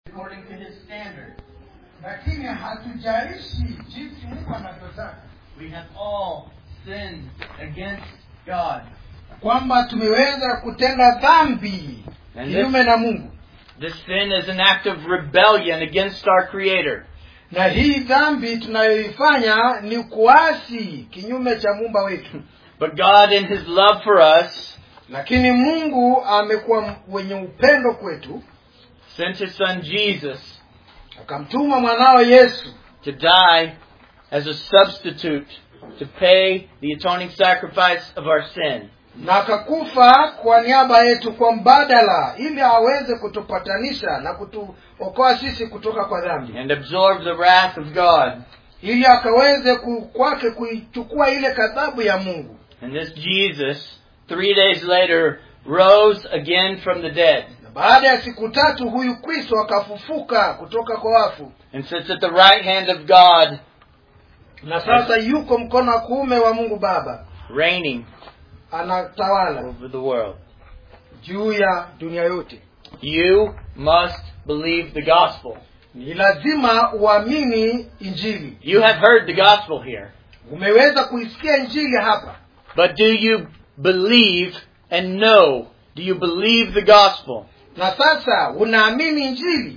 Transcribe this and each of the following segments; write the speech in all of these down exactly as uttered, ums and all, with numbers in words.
according to his standard. Lakini hatujaishi jinsi Mungu anavyotaka. We have all sinned against God. Kwamba tumeweza kutenda dhambi kinyume na Mungu. This sin is an act of rebellion against our Creator. Na hii dhambi tunayoifanya ni kuasi kinyume cha Muumba wetu. But God in his love for us, lakini Mungu amekuwa mwenye upendo kwetu, sent his son Jesus, akamtuma mwanao Yesu to die as a substitute to pay the atoning sacrifice of our sin. Na akakufa kwa niaba yetu kwa mbadala ili aweze kutupatanisha na kutuokoa sisi kutoka kwa dhambi. And absorb the wrath of God. Ili akaweze kwake kuichukua ile ghadhabu ya Mungu. And this Jesus, three days later, rose again from the dead. Na baada ya siku tatu huyu Kristo akafufuka kutoka kwa wafu. And sits at the right hand of God. Na sasa yuko mkono wa kuume wa Mungu Baba. Reigning. Anatawala over the world. Juu ya dunia yote. You must believe the gospel. Ni lazima uamini Injili. You have heard the gospel here. Umeweza kuisikia Injili hapa. But do you believe and know? Do you believe the gospel? Na sasa unaamini Injili.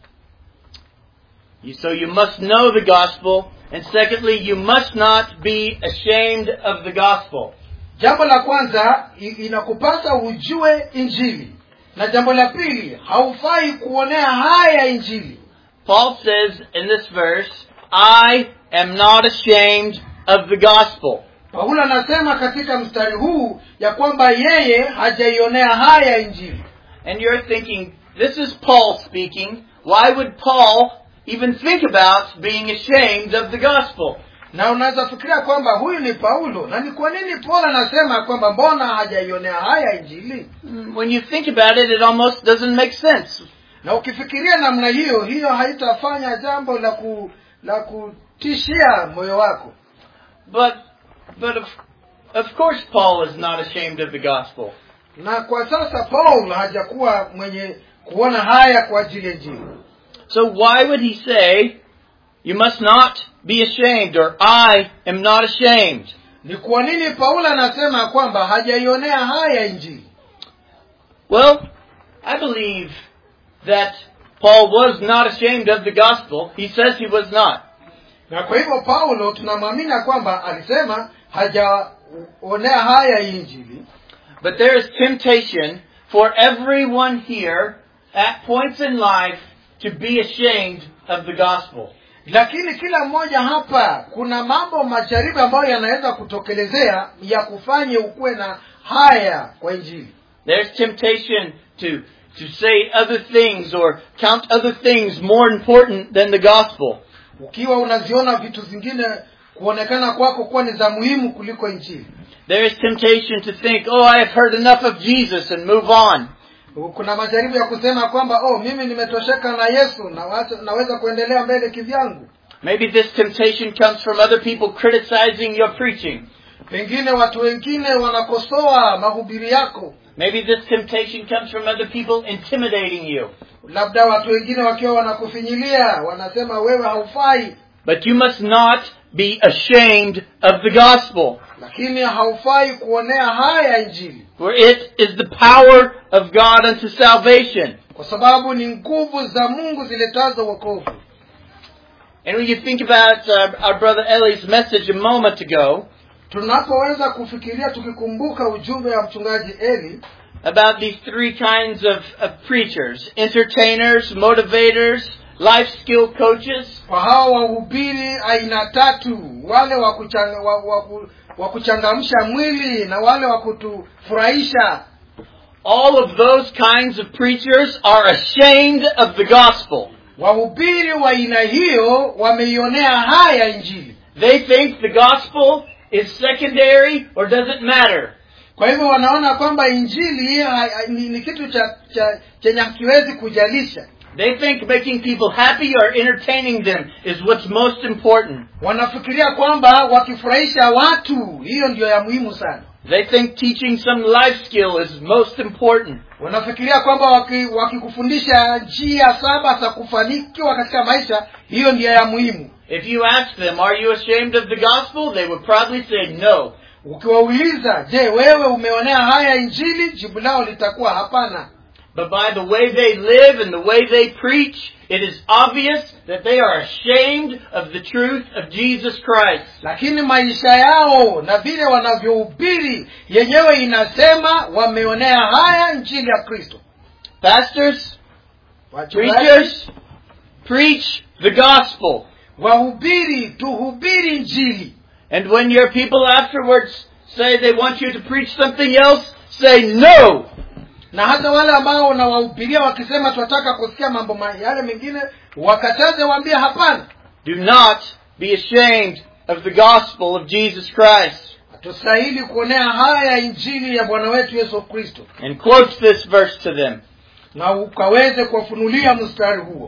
So you must know the gospel, and secondly, you must not be ashamed of the gospel. Jambo la kwanza inakupasa ujue Injili. Na jambo la pili haufai kuonea haya Injili. Paul says in this verse, I am not ashamed of the gospel. Paulo anasema katika mstari huu ya kwamba yeye hajaionea haya Injili. And you're thinking, this is Paul speaking. Why would Paul even think about being ashamed of the gospel? Na unaweza fikiria kwamba huyu ni Paulo, na ni kwa nini Paulo anasema kwamba mbona hajaionea haya Injili? When you think about it, it almost doesn't make sense. Na ukifikiria namna hiyo, hiyo haitafanya jambo la ku, la kutishia moyo wako. But but of, of course Paul is not ashamed of the gospel. Na kwa sasa Paul hajakuwa mwenye kuona haya kwa ajili ya Injili. So why would he say, you must not be ashamed, or I am not ashamed? Ni kwa nini Paulo anasema kwamba hajaionea haya Injili? Well, I believe that Paul was not ashamed of the gospel. He says he was not. Na kwa hivyo Paulo tunamwamini kwamba alisema hajaonea haya Injili. But there is temptation for everyone here at points in life to be ashamed of the gospel. Lakini kila mmoja hapa kuna mambo majaribu ambayo yanaweza kutokelezea ya kufanya ukuwe na haya kwa Injili. There's temptation to to say other things or count other things more important than the gospel. Ukiwa unaziona vitu zingine kuonekana kwako kuwa ni za muhimu kuliko Injili. There is temptation to think, oh, I have heard enough of Jesus, and move on. Kuna majaribu ya kusema kwamba oh, mimi nimetosheka na Yesu na naweza kuendelea mbele kivyangu. Maybe this temptation comes from other people criticizing your preaching. Pengine watu wengine wanakosoa mahubiri yako. Maybe this temptation comes from other people intimidating you. Labda watu wengine wakiwa wanakufinyilia, wanasema wewe haufai. But you must not be ashamed of the gospel. Lakini haufai kuonea haya Injili. For it is the power of God unto salvation. Kwa sababu ni nguvu za Mungu ziletazo wokovu. And when you think about uh, our brother Ellie's message a moment ago, tunapoweza kufikiria tukikumbuka ujumbe wa mchungaji Eli about these three kinds of, of preachers, entertainers, motivators, life skill coaches. Kwa hao wahubiri aina tatu, wale wa kuchanga, wa, wa, wa kuchangamsha mwili na wale wa kutufurahisha. All of those kinds of preachers are ashamed of the gospel. Wahubiri wa aina hiyo wameionea haya Injili. They think the gospel is secondary or doesn't matter. Kwa hivyo wanaona kwamba Injili ni, ni kitu cha cha chenye hakiwezi kujalisha. They think making people happy or entertaining them is what's most important. Wanafikiria kwamba wakifurahisha watu hiyo ndio ya muhimu sana. They think teaching some life skill is most important. Wanafikiria kwamba waki- wakikufundisha njia saba za kufanikiwa katika maisha, hiyo ndiyo ya muhimu. If you ask them, are you ashamed of the gospel? They would probably say no. Ukiwauliza, je, wewe umeonea haya injili? Jibu lao litakuwa hapana. But by the way they live and the way they preach, it is obvious that they are ashamed of the truth of Jesus Christ. Lakini maisha yao na vile wanavyohubiri yenyewe inasema wameonea haya injili ya Kristo. Pastors, Wachungaji, preachers, preach the gospel. wahubiri, tuhubiri injili. And when your people afterwards say they want you to preach something else, say no. Na hata wale ambao unawahubiria wakisema tunataka kusikia mambo ma- yale mengine, wakataze, waambie hapana. Do not be ashamed of the gospel of Jesus Christ. Hatustahili kuonea haya injili ya Bwana wetu Yesu Kristo. And quotes this verse to them. Na ukaweze kuwafunulia mstari huo.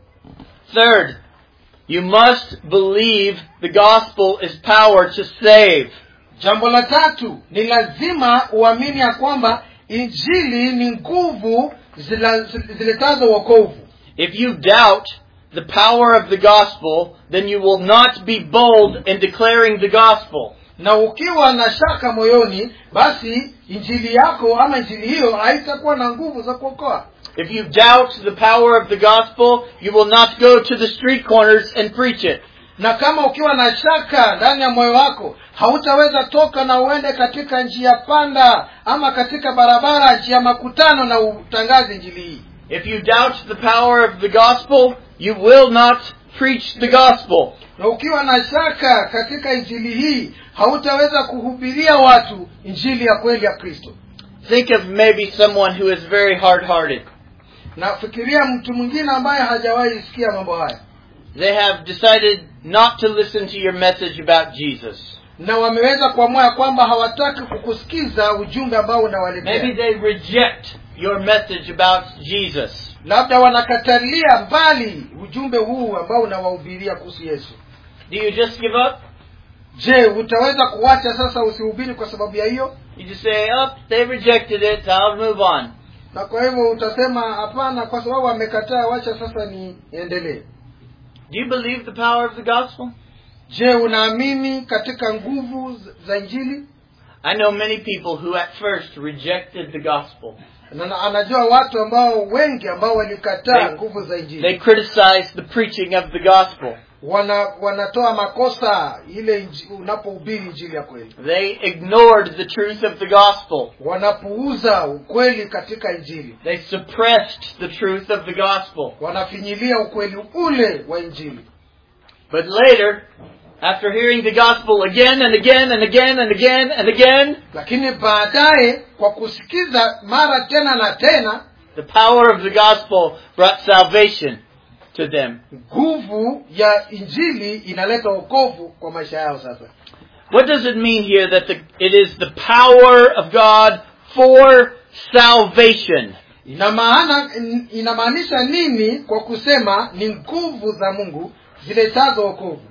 Third, you must believe the gospel is power to save. Jambo la tatu, ni lazima uamini ya kwamba injili ni nguvu zila- ziletazo wokovu. If you doubt the power of the gospel, then you will not be bold in declaring the gospel. Na ukiwa na shaka moyoni, basi injili yako ama injili hiyo haitakuwa na nguvu za kuokoa. If you doubt the power of the gospel, you will not go to the street corners and preach it. Na kama ukiwa na shaka ndani ya moyo wako, hautaweza toka na uende katika njia panda ama katika barabara, njia makutano, na utangaze injili hii. If you doubt the power of the gospel, you will not preach the gospel. Na ukiwa na shaka katika injili hii, hautaweza kuhubiria watu injili ya kweli ya Kristo. Think of maybe someone who is very hard-hearted. Na fikiria mtu mwingine ambaye hajawahi sikia mambo haya. They have decided not to listen to your message about Jesus. Na wameweza kuamua kwamba hawataki kukusikiza ujumbe ambao unawaletea. Maybe they reject your message about Jesus. Labda wanakatalia mbali ujumbe huu ambao unawahubiria kuhusu Yesu. Do you just give up? Je, utaweza kuacha sasa usihubiri kwa sababu ya hiyo? You just say, oh, they rejected it, I'll move on. Na kwa hivyo utasema hapana, kwa sababu wamekataa, wacha sasa niendelee. Do you believe the power of the gospel? Je, unaamini katika nguvu za injili? I know many people who at first rejected the gospel. Na anajua watu ambao wengi ambao walikataa They- nguvu za They injili. criticized the preaching of the gospel. Wana wanatoa makosa ile inji- unapohubiri injili ya kweli. They ignored the truth of the gospel. Wanapuuza ukweli katika injili. They suppressed the truth of the gospel. Wanafinyilia ukweli ule wa injili. But later, after hearing the gospel again and again and again and again and again, Lakini baadaye kwa kusikiza mara tena na tena, the power of the gospel brought salvation to them. nguvu ya injili inaleta wokovu kwa maisha yao sasa. What does it mean here that the, it is the power of God for salvation? Ina maana inamaanisha nini kwa kusema ni nguvu za Mungu ziletazo wokovu?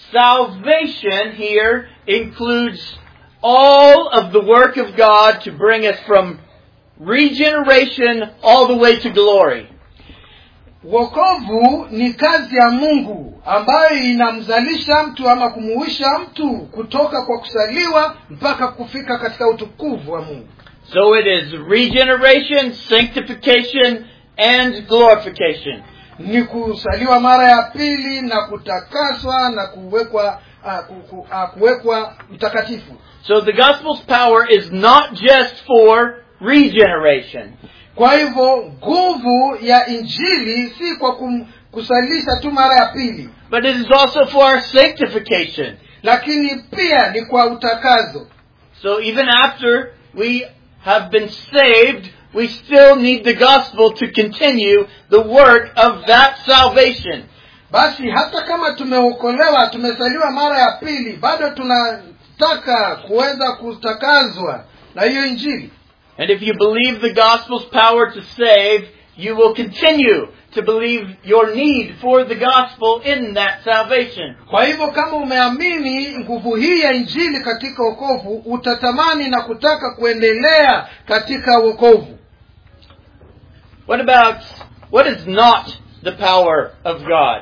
Salvation here includes all of the work of God to bring us from regeneration all the way to glory. Wokovu ni kazi ya Mungu ambayo inamzalisha mtu ama kumuisha mtu kutoka kwa kusaliwa mpaka kufika katika utukufu wa Mungu. So it is regeneration, sanctification, and glorification. Ni kusaliwa mara ya pili na kutakaswa na kuwekwa uh, ku, ku, uh, kuwekwa mtakatifu. So the gospel's power is not just for regeneration. Kwa hivyo nguvu ya injili si kwa kum, kusalisha tu mara ya pili, But it is also for our sanctification. lakini pia ni kwa utakazo. So even after we have been saved, we still need the gospel to continue the work of that salvation. Basi hata kama tumeokolewa, tumesaliwa mara ya pili, bado tunataka kuweza kutakazwa na hiyo injili. And if you believe the gospel's power to save, you will continue to believe your need for the gospel in that salvation. Kwa hivyo kama umeamini nguvu hii ya injili katika wokovu, utatamani na kutaka kuendelea katika wokovu. What about, what is not the power of God?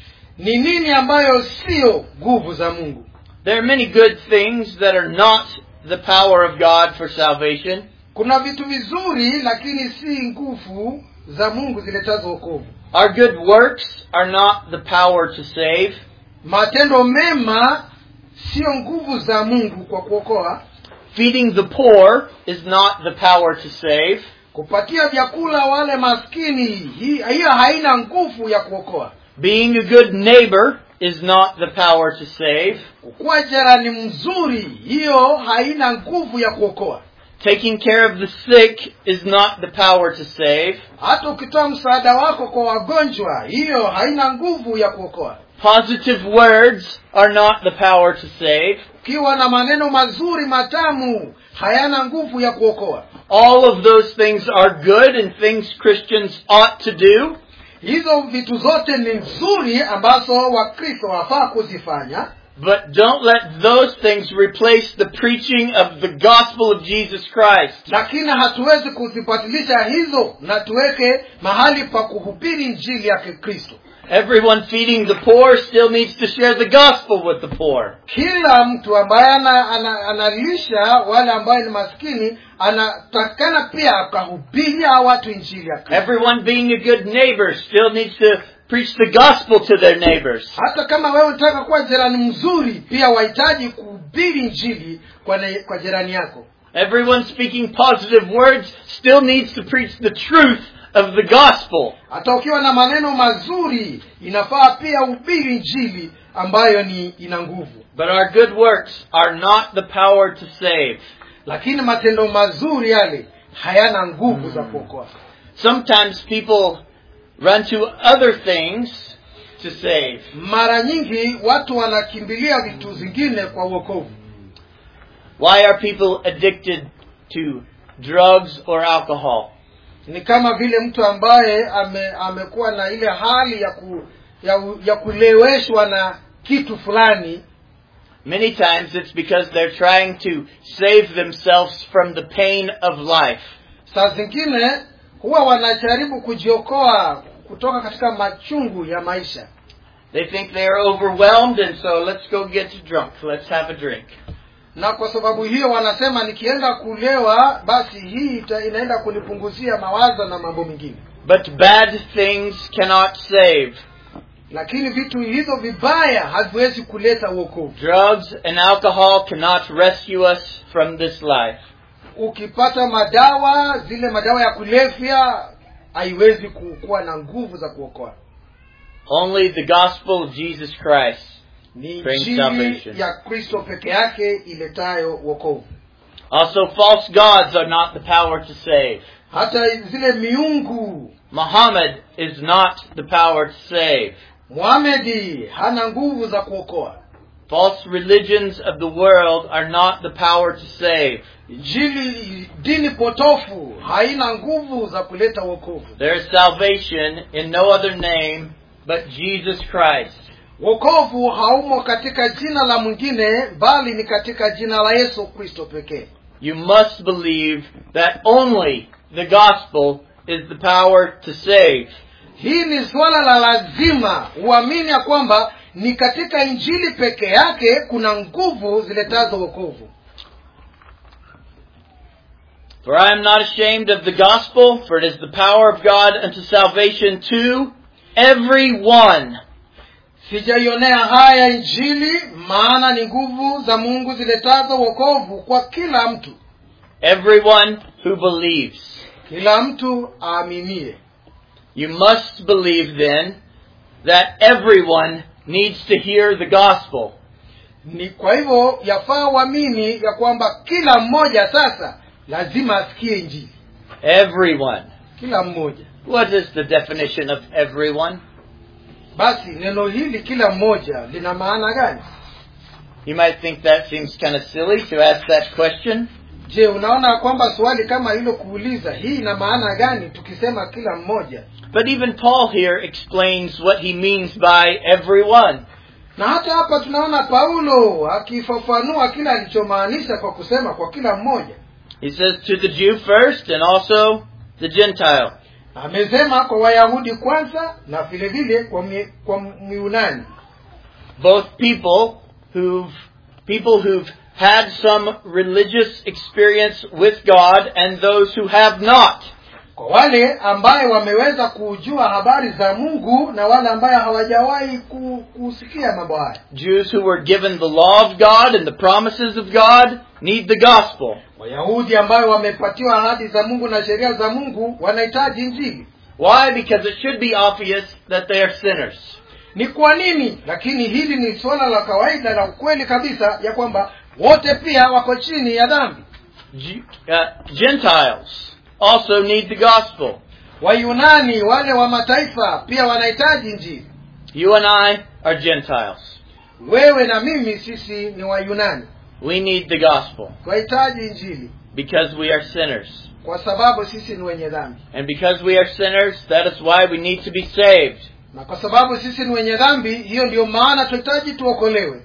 Ni nini ambayo sio nguvu za Mungu? There are many good things that are not the power of God for salvation. Kuna vitu vizuri lakini si nguvu za Mungu ziletazo wokovu. Our good works are not the power to save. Matendo mema sio nguvu za Mungu kwa kuokoa. Feeding the poor is not the power to save. Kupatia vyakula wale maskini, hiyo haina nguvu ya kuokoa. Being a good neighbor is not the power to save. Kuwa jirani mzuri, hiyo haina nguvu ya kuokoa. Taking care of the sick is not the power to save. Hata ukitoa msaada wako kwa wagonjwa, hiyo haina nguvu ya kuokoa. Positive words are not the power to save. Ukiwa na maneno mazuri matamu, hayana nguvu ya kuokoa. All of those things are good and things Christians ought to do. Hizo vitu zote ni nzuri ambazo Wakristo wafaa kuzifanya. But don't let those things replace the preaching of the gospel of Jesus Christ. Lakini hatuwezi kuzibadilisha hizo na tuweke mahali pa kuhubiri injili ya Kristo. Everyone feeding the poor still needs to share the gospel with the poor. Kila mtu ambaye ana, ana, analisha wale ambao ni maskini anatakana pia kuhubiria watu injili ya Kristo. Everyone being a good neighbor still needs to preach the gospel to their neighbors. Hata kama wewe unataka kuwa jirani mzuri, pia wahitaji kuhubiri injili kwa, kwa jirani yako. Everyone speaking positive words still needs to preach the truth of the gospel. Hata ukiwa na maneno mazuri, inafaa pia uhubiri injili ambayo ni ina nguvu. But our good works are not the power to save. Lakini matendo mazuri yale hayana nguvu za kuokoa. Sometimes people run to other things to save. Mara nyingi watu wanakimbilia vitu zingine kwa wokovu. Why are people addicted to drugs or alcohol? Ni kama vile mtu ambaye ame, amekuwa na ile hali ya ku, ya, ya kuleweshwa na kitu fulani. Many times it's because they're trying to save themselves from the pain of life. Saa zingine huwa wanajaribu kujiokoa kutoka katika machungu ya maisha. They think they are overwhelmed and so let's go get drunk. Let's have a drink. Na kwa sababu hiyo wanasema nikienda kulewa basi hii inaenda kunipunguzia mawazo na mambo mengine. But bad things cannot save. Lakini vitu hizo vibaya haviwezi kuleta wokovu. Drugs and alcohol cannot rescue us from this life. Ukipata madawa, zile madawa ya kulevya haiwezi kuwa na nguvu za kuokoa. Only the gospel of Jesus Christ ni brings salvation. Ya Kristo peke yake iletayo wokovu. Also false gods are not the power to save. Hata zile miungu, Muhammad is not the power to save. Muhammad hana nguvu za kuokoa. False religions of the world are not the power to save. Injili, dini potofu haina nguvu za kuleta wokovu. There is salvation in no other name but Jesus Christ. Wokovu haumo katika jina la mwingine bali ni katika jina la Yesu Kristo pekee. You must believe that only the gospel is the power to save. Hii ni swala la lazima uamini ya kwamba ni katika injili peke yake kuna nguvu ziletazo wokovu. For I am not ashamed of the gospel, for it is the power of God unto salvation to everyone. Sijaionea haya injili, maana ni nguvu za Mungu ziletazo wokovu kwa kila mtu. Everyone who believes. Kila mtu aaminie. You must believe then that everyone needs to hear the gospel. Ni kwa hivyo yafaa uamini ya kwamba kila mmoja sasa lazima asikie injili. Everyone. Kila mmoja. What is the definition of everyone? Basi neno hili kila mmoja lina maana gani? You might think that seems kind of silly to ask that question. Je, unaona kwamba swali kama hilo kuuliza hii ina maana gani tukisema kila mmoja? But even Paul here explains what he means by everyone. Na hata hapa tunaona Paulo akifafanua kila alichomaanisha kwa kusema kwa kila mmoja. He says to the Jew first and also the Gentile. Amesema kwa Wayahudi kwanza na vile vile kwa mi, kwa Myunani. Both people who've people who've had some religious experience with God and those who have not. Kwa wale ambaye wameweza kujua habari za Mungu na wale ambaye hawajawahi kusikia mambo haya. Jews who were given the law of God and the promises of God need the gospel. Wayahudi ambao wamepatiwa ahadi za Mungu na sheria za Mungu wanahitaji injili. Why? Because it should be obvious that they are sinners. Ni kwa nini? Lakini hili ni swala la kawaida la ukweli kabisa ya kwamba wote pia wako chini ya dhambi. G- uh, Gentiles also need the gospel. Wayunani wale wa mataifa pia wanahitaji injili. You and I are Gentiles. Wewe na mimi sisi ni Wayunani. We need the gospel. Tunahitaji injili because we are sinners. kwa sababu sisi ni wenye dhambi. And because we are sinners, that is why we need to be saved. Na kwa sababu sisi ni wenye dhambi, hiyo ndio maana tunahitaji tuokolewe.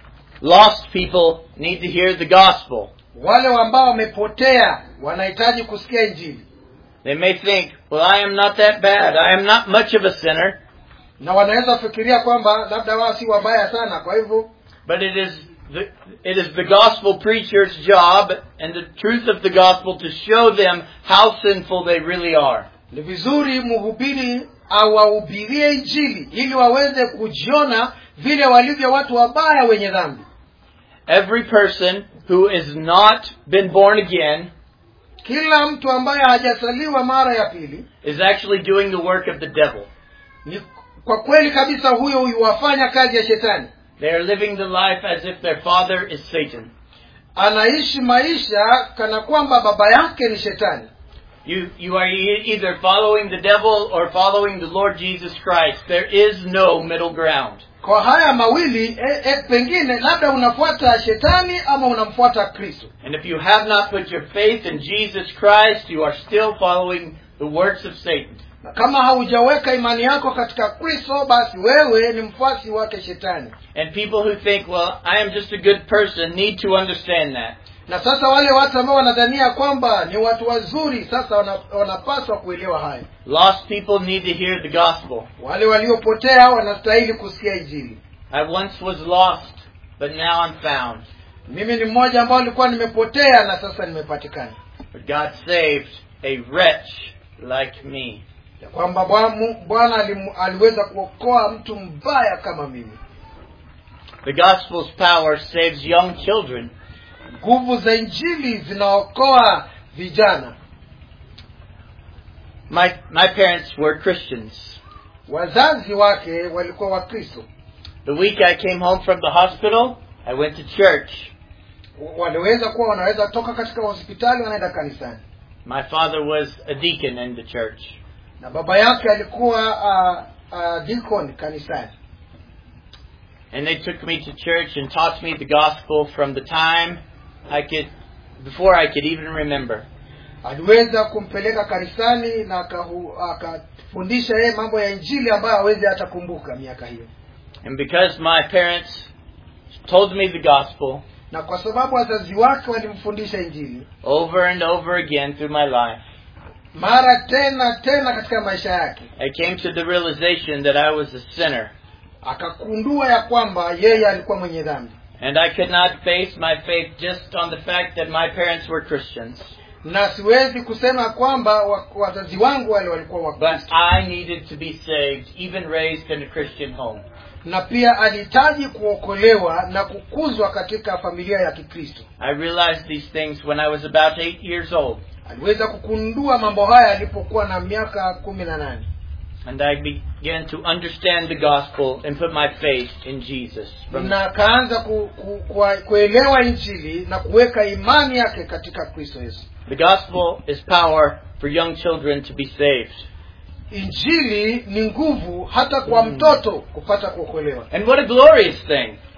Lost people need to hear the gospel. Wale ambao wamepotea wanahitaji kusikia injili. They may think, well, I am not that bad. I am not much of a sinner. Na wanaweza fikiria kwamba labda wao si wabaya sana, kwa hivyo. But it is the, it is the gospel preacher's job and the truth of the gospel to show them how sinful they really are. Ni vizuri mhubiri awahubirie injili ili waweze kujiona vile walivyo watu wabaya wenye dhambi. Every person who is not been born again, kila mtu ambaye hajasaliwa mara ya pili, is actually doing the work of the devil. Ni kwa kweli kabisa huyo huwafanya kazi ya shetani. They are living the life as if their father is Satan. Anaishi maisha kana kwamba baba yake ni shetani. You you are either following the devil or following the Lord Jesus Christ. There is no middle ground. Kwa haya mawili e, e, pengine labda unafuata shetani ama unamfuata Kristo. And if you have not put your faith in Jesus Christ, you are still following the works of Satan. Na kama haujaweka imani yako katika Kristo, basi wewe ni mfuasi wake shetani. And people who think, well, I am just a good person, need to understand that. Na sasa wale watu ambao wanadhania kwamba ni watu wazuri, sasa wanapaswa kuelewa haya. Lost people need to hear the gospel. Wale waliopotea wanastahili kusikia injili. I once was lost, but now I'm found. Mimi ni mmoja ambao nilikuwa nimepotea na sasa nimepatikana. But God saved a wretch like me. Ya kwamba Bwana aliweza kuokoa mtu mbaya kama mimi. The gospel's power saves young children. Nguvu za injili zinaokoa vijana. My my parents were Christians. Wazazi wake walikuwa Wakristo. The week I came home from the hospital, I went to church. Waliweza kuwa wanaweza toka katika hospitali wanaenda kanisani. My father was a deacon in the church. Na baba yake alikuwa uh, uh, deacon kanisani. And they took me to church and taught me the gospel from the time I could, before I could even remember. Aliweza kumpeleka kanisani na akafundisha yeye mambo ya injili ambayo hawezi hata kumbuka miaka hiyo. And because my parents told me the gospel, na kwa sababu wazazi wake walimfundisha injili over and over again through my life, mara tena tena katika maisha yake, I came to the realization that I was a sinner. Akakundua ya kwamba yeye alikuwa mwenye dhambi. And I could not base my faith just on the fact that my parents were Christians. Na siwezi kusema kwamba wazazi wangu wale walikuwa Wakristo. But I needed to be saved, even raised in a Christian home. Na pia alihitaji kuokolewa na kukuzwa katika familia ya Kikristo. I realized these things when I was about eight years old. Aliweza kukundua mambo haya alipokuwa na miaka kumi na nane. And I began to understand the gospel and put my faith in Jesus. Na kaanza ku, ku, ku, kuelewa injili na kuweka imani yake katika Kristo Yesu. The gospel is power for young children to be saved. Injili ni nguvu hata kwa mtoto kupata kuokolewa. And what a glorious thing.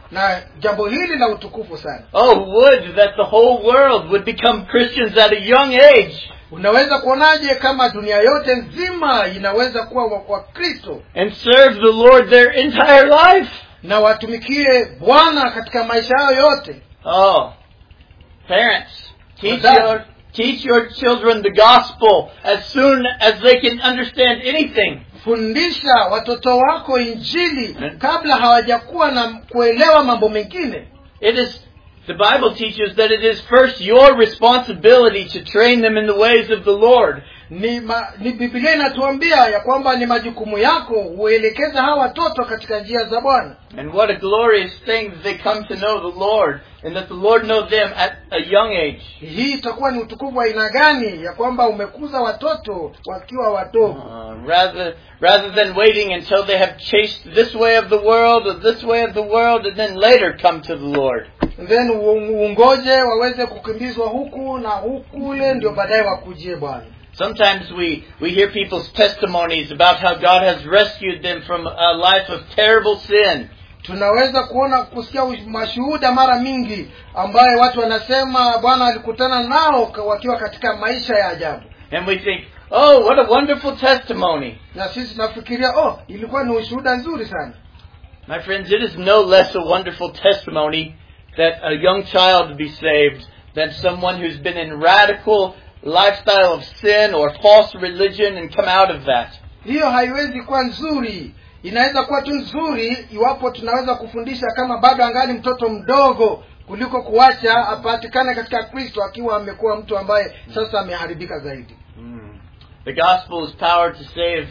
na jambo hili la utukufu sana. Oh, would that the whole world would become Christians at a young age. Unaweza kuonaje kama dunia yote nzima inaweza kuwa wa Kristo and serve the Lord their entire life, na watumikie Bwana katika maisha yao yote? Oh, parents, teach your teach your children the gospel as soon as they can understand anything. Fundisha watoto wako injili kabla hawajakuwa na kuelewa mambo mengine. It is the Bible teaches that it is first your responsibility to train them in the ways of the Lord. Ni, ma, ni Biblia inatuambia ya kwamba ni majukumu yako uelekeza hawa watoto katika njia za Bwana. And what a glorious thing that they come to know the Lord and that the Lord knows them at a young age. Hii itakuwa ni utukufu wa aina gani ya kwamba umekuza watoto wakiwa wadogo. Uh, rather rather than waiting until they have chased this way of the world or this way of the world and then later come to the Lord. And then ungoje waweze kukimbizwa huku na hukule ndio baadaye wakujie Bwana. Sometimes we, we hear people's testimonies about how God has rescued them from a life of terrible sin. Tunaweza kuona kusikia mashuhuda mara mingi ambaye watu wanasema Bwana alikutana nao wakiwa katika maisha ya ajabu. And we think, oh, what a wonderful testimony. Na sisi tunafikiria, oh, ilikuwa ni ushuhuda nzuri sana. My friends, it is no less a wonderful testimony that a young child be saved than someone who's been in radical lifestyle of sin or false religion and come out of that. Hiyo haiwezi kuwa nzuri. Inaweza kuwa tu nzuri iwapo tunaweza kufundisha kama bado angali mtoto mdogo kuliko kuacha apatikane katika Kristo akiwa amekuwa mtu ambaye sasa ameharibika zaidi. Mm. The gospel is power to save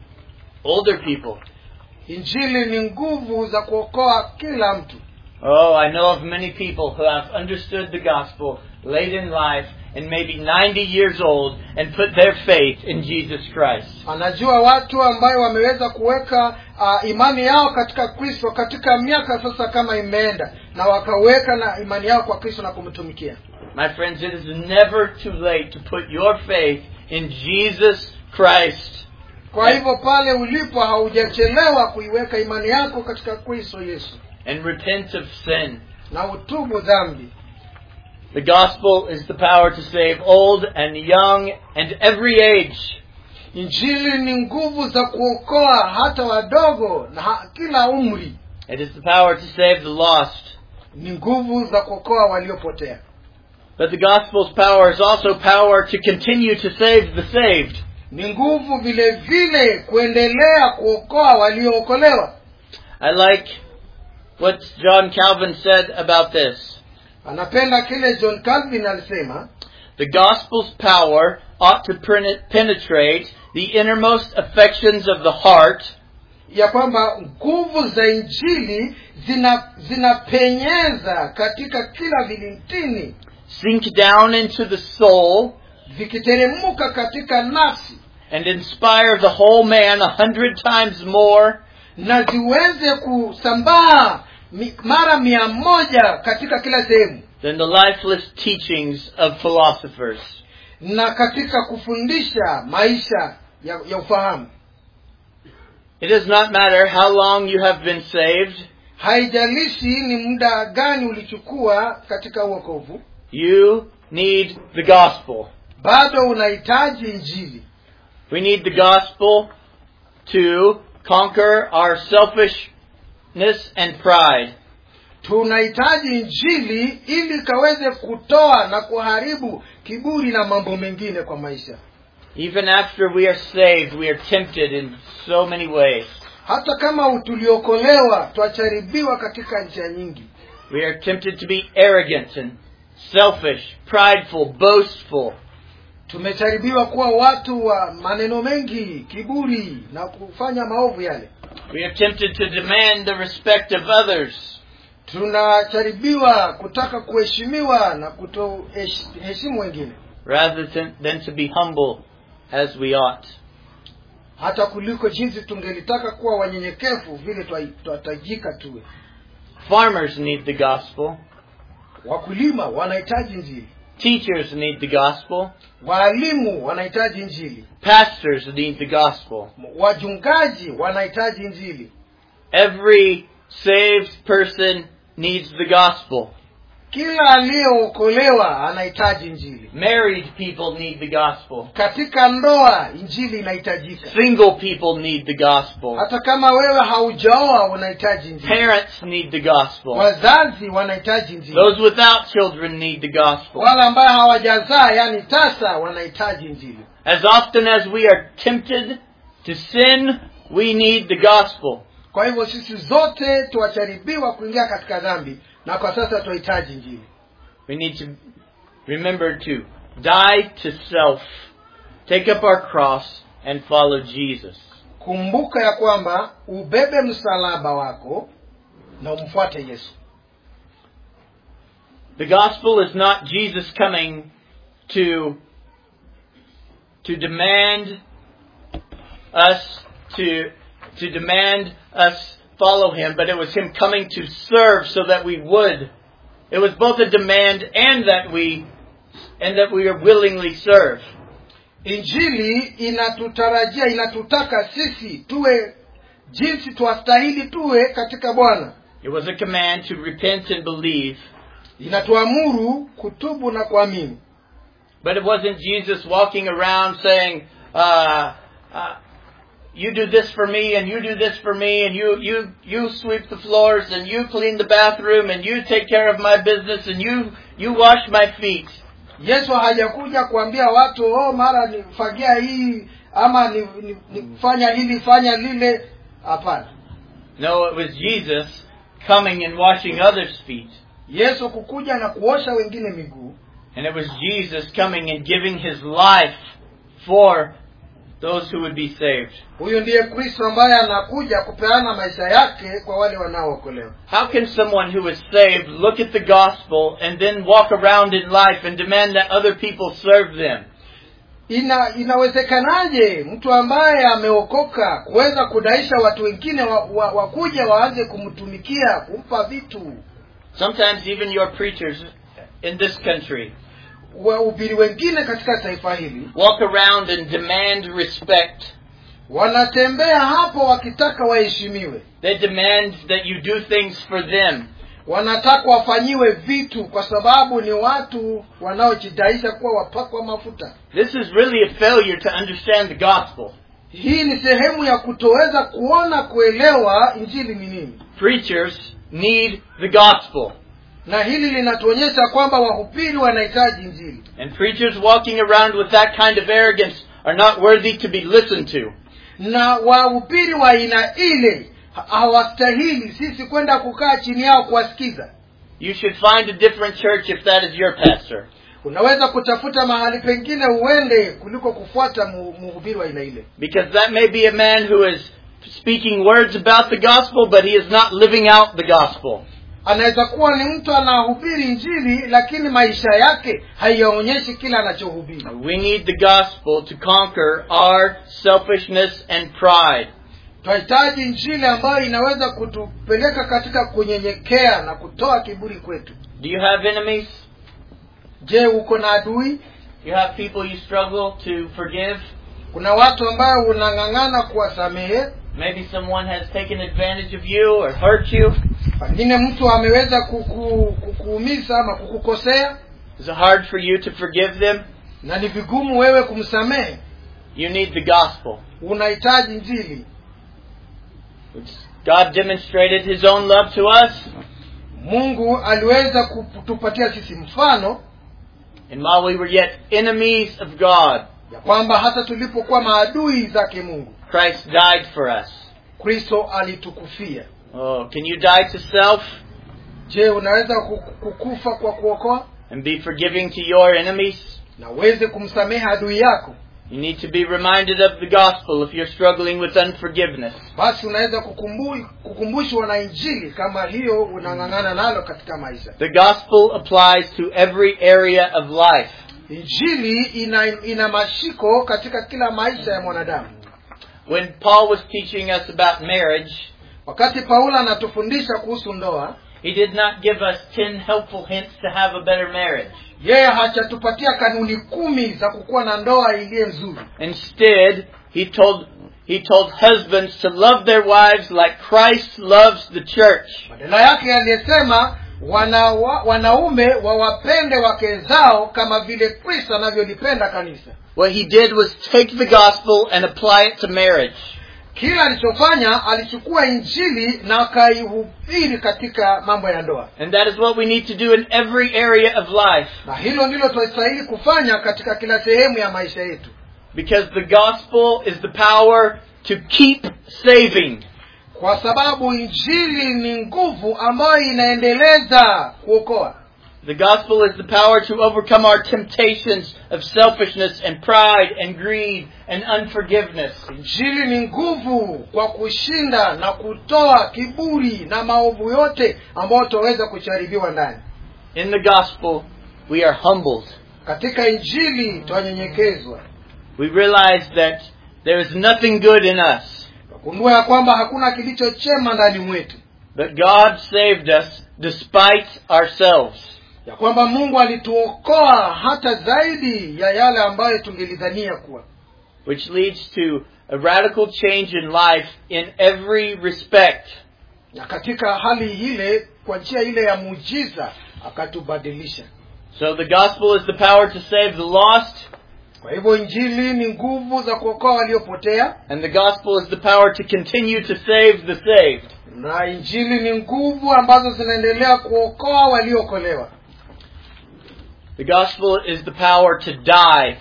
older people. Injili ni nguvu za kuokoa kila mtu. Oh, I know of many people who have understood the gospel late in life and maybe ninety years old and put their faith in Jesus Christ. Anajua watu ambao wameweza kuweka uh, imani yao katika Kristo katika miaka sasa kama imeenda na wakaweka na imani yao kwa Kristo na kumtumikia. My friends, it is never too late to put your faith in Jesus Christ. Kwa hivyo pale ulipo haujachelewa kuiweka imani yako katika Kristo Yesu. And repent of sin. Na utubu dhambi. The gospel is the power to save old and young and every age. Injili ni nguvu za kuokoa hata wadogo na ha- kila umri. It is the power to save the lost. Ni nguvu za kuokoa waliopotea. But the gospel's power is also power to continue to save the saved. Ni nguvu vile vile kuendelea kuokoa waliookolewa. I like what John Calvin said about this. Anapenda kile John Calvin alisema, the gospel's power ought to penetrate the innermost affections of the heart, ya kwamba nguvu za injili zina zinapenyeza katika kila vilintini, sink down into the soul, vikiteremka katika nafsi, and inspire the whole man a hundred times more, na ziweze kusambaa mara mia moja katika kila sehemu, than the lifeless teachings of philosophers. Na katika kufundisha maisha ya, ya ufahamu. It does not matter how long you have been saved. Haijalishi ni muda gani ulichukua katika wokovu. You need the gospel. Bado unahitaji injili. We need the gospel to conquer our selfishness and pride. Tunahitaji injili ili kaweze kutoa na kuharibu kiburi na mambo mengine kwa maisha. Even after we are saved, we are tempted in so many ways. Hata kama tuliokolewa, twajaribiwa katika njia nyingi. We are tempted to be arrogant and selfish, prideful, boastful. Tumejaribiwa kuwa watu wa maneno mengi, kiburi na kufanya maovu yale. We are tempted to demand the respect of others. Tunajaribiwa kutaka kuheshimiwa na kutoheshimu wengine, rather than, than to be humble as we ought. Hata kuliko jinsi tungelitaka kuwa wanyenyekevu vile twahitajika tuwe. Farmers need the gospel. Wakulima wanahitaji injili. Teachers need the gospel. Walimu wanahitaji injili. Pastors need the gospel. Wachungaji wanahitaji injili. Every saved person needs the gospel. Kila aliyeokolewa anahitaji injili. Married people need the gospel. Katika ndoa injili inahitajika. Single people need the gospel. Hata kama wewe haujaoa unahitaji injili. Parents need the gospel. Wazazi wanahitaji injili. Those without children need the gospel. Wale ambao hawajazaa, yani tasa, wanahitaji injili. As often as we are tempted to sin, we need the gospel. Kwa hivyo sisi zote tuacharibiwa kuingia katika dhambi, na kwa sasa tunahitaji injili. We need to remember to die to self, take up our cross and follow Jesus. Kumbuka ya kwamba ubebe msalaba wako na umfuate Yesu. The gospel is not Jesus coming to to demand us to to demand us follow him, but it was him coming to serve so that we would. It was both a demand and that we and that we are willingly serve. Injili inatutarajia, inatutaka sisi tuwe jinsi tuastahili tuwe katika Bwana. It was a command to repent and believe. Inatuamuru kutubu na kuamini. But it wasn't Jesus walking around saying, uh, uh, you do this for me, and you do this for me, and you, you, you sweep the floors, and you clean the bathroom, and you take care of my business, and you, you wash my feet. Yesu hajakuja kuambia watu, oh, mara nifagia hii, ama nifanya hili, fanya lile. Hapana. No, it was Jesus coming and washing others' feet. Yesu kukuja na kuosha wengine miguu. And it was Jesus coming and giving his life for those who would be saved. Huyo ndiye Kristo ambaye anakuja kupeana maisha yake kwa wale wanaookolewa. How can someone who is saved look at the gospel and then walk around in life and demand that other people serve them? Ina inawezekanaje mtu ambaye ameokoka kuweza kudaisha watu wengine wakuja wa, wa waanze kumtumikia, kumpa vitu? Sometimes even your preachers in this country wahubiri wengine katika taifa hili walk around and demand respect. Wanatembea hapo wakitaka waheshimiwe. They demand that you do things for them. Wanataka wafanyiwe vitu kwa sababu ni watu wanaojidaisha kuwa wapakwa mafuta. This is really a failure to understand the gospel. Hii ni sehemu ya kutoweza kuona, kuelewa injili ni nini. Preachers need the gospel. Na hili linatuonyesha kwamba wahubiri wanahitaji injili. And preachers walking around with that kind of arrogance are not worthy to be listened to. Na wahubiri wa aina ile hawastahili sisi kwenda kukaa chini yao kuwasikiza. You should find a different church if that is your pastor. Unaweza kutafuta mahali pengine uende kuliko kufuata mhubiri wa aina ile. Because that may be a man who is speaking words about the gospel, but he is not living out the gospel. Anaweza kuwa ni mtu anahubiri injili lakini maisha yake hayaonyeshi kila anachohubiri. We need the gospel to conquer our selfishness and pride. Tunahitaji injili ambayo inaweza kutupeleka katika kunyenyekea na kutoa kiburi kwetu. Do you have enemies? Je, uko na adui? You have people you struggle to forgive? Kuna watu ambao unang'ang'ana kuwasamehe. Maybe someone has taken advantage of you or hurt you. Pengine mtu ameweza kuku, kukuumiza ama kukukosea. Is it hard for you to forgive them? Na ni vigumu wewe kumsamehe. You need the gospel. Unahitaji injili. God demonstrated his own love to us. Mungu aliweza kutupatia sisi mfano. And while we were yet enemies of God, ya kwamba hata tulipokuwa maadui zake Mungu, Christ died for us. Kristo alitukufia. Oh, can you die to self? Je, unaweza kukufa kwa kuokoa? And be forgiving to your enemies? Na uweze kumsamehe adui yako. You need to be reminded of the gospel if you're struggling with unforgiveness. Basi unaweza kukumbushwa na injili kama hiyo unang'ang'ana nalo katika maisha. The gospel applies to every area of life. Injili ina, ina mashiko katika kila maisha ya mwanadamu. When Paul was teaching us about marriage, wakati Paulo anatufundisha kuhusu ndoa, he did not give us ten helpful hints to have a better marriage. Yeye hachatupatia kanuni kumi za kukuwa na ndoa iliyo nzuri. Instead, he told He told husbands to love their wives like Christ loves the church. Badala yake aliyesema wana, wanaume wawapende wake zao kama vile Kristo anavyolipenda kanisa. What he did was take the gospel and apply it to marriage. Kila alichofanya alichukua injili na akaihubiri katika mambo ya ndoa. And that is what we need to do in every area of life. Na hilo ndilo tunastahili kufanya katika kila sehemu ya maisha yetu. Because the gospel is the power to keep saving. Kwa sababu injili ni nguvu ambayo inaendeleza kuokoa. The gospel is the power to overcome our temptations of selfishness and pride and greed and unforgiveness. Injili ni nguvu kwa kushinda na kutoa kiburi na maovu yote ambayo tunaweza kucharibiwa ndani. In the gospel, we are humbled. Katika injili tunanyenyekezwa. We realize that there is nothing good in us. Kugundua ya kwamba hakuna kilicho chema ndani mwetu. But God saved us despite ourselves. Ya kwamba Mungu alituokoa hata zaidi ya yale ambayo tungelidhania kuwa. Which leads to a radical change in life in every respect. Na katika hali ile, kwa njia ile ya muujiza, akatubadilisha. So the gospel is the power to save the lost. Kwa hivyo injili ni nguvu za kuokoa waliopotea. And the gospel is the power to continue to save the saved. Na injili ni nguvu ambazo zinaendelea kuokoa waliokolewa. The gospel is the power to die,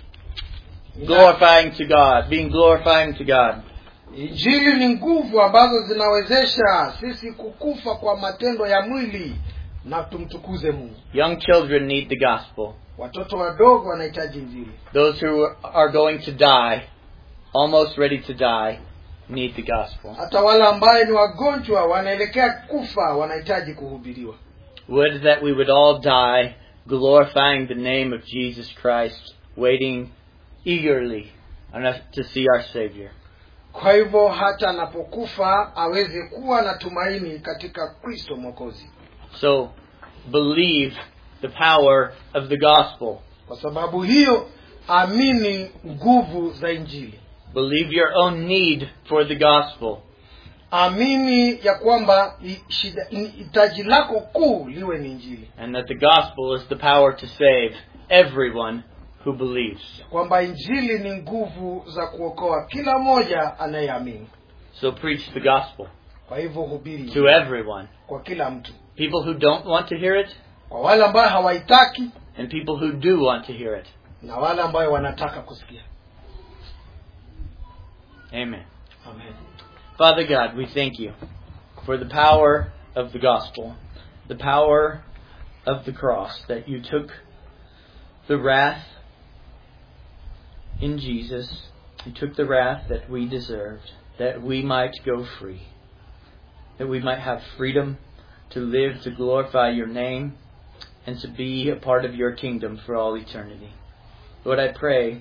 glorifying to God, being glorifying to God. Injili ni nguvu ambazo zinawezesha sisi kukufa kwa matendo ya mwili na tumtukuze Mungu. Young children need the gospel. Watoto wadogo wanahitaji injili. Those who are going to die, almost ready to die, need the gospel. Hata wale ambao ni wagonjwa wanaelekea kufa wanahitaji kuhubiriwa. Would that we would all die glorifying the name of Jesus Christ, waiting eagerly to see our Savior. Kwa hivyo hata anapokufa aweze kuwa na tumaini katika Kristo Mwokozi. So believe the power of the gospel. Kwa sababu hiyo amini nguvu za injili. Believe your own need for the gospel. Amini ya kwamba hitaji lako kuu liwe ni injili. And that the gospel is the power to save everyone who believes. Kwamba injili ni nguvu za kuokoa kila mmoja anayeamini. So preach the gospel. Kwa hivyo hubiri to everyone. Kwa kila mtu. People who don't want to hear it. Kwa wale ambao hawaitaki. And people who do want to hear it. Na wale ambao wanataka kusikia. Amen. Amen. Father God, we thank you for the power of the gospel, the power of the cross, that you took the wrath in Jesus. You took the wrath that we deserved, that we might go free, that we might have freedom to live, to glorify your name, and to be a part of your kingdom for all eternity. Lord, I pray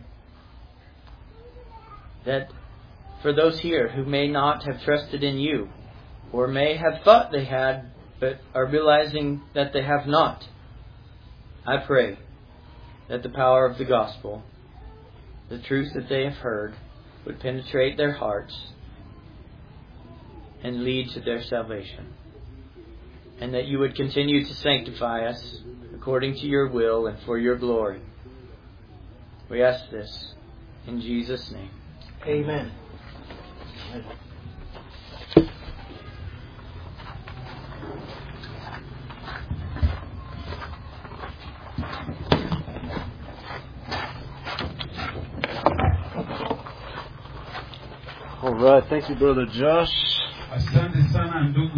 that for those here who may not have trusted in you, or may have thought they had, but are realizing that they have not, I pray that the power of the gospel, the truth that they have heard, would penetrate their hearts and lead to their salvation. And that you would continue to sanctify us according to your will and for your glory. We ask this in Jesus' name. Amen. All right, thank you, Brother Josh. Asante sana ndugu.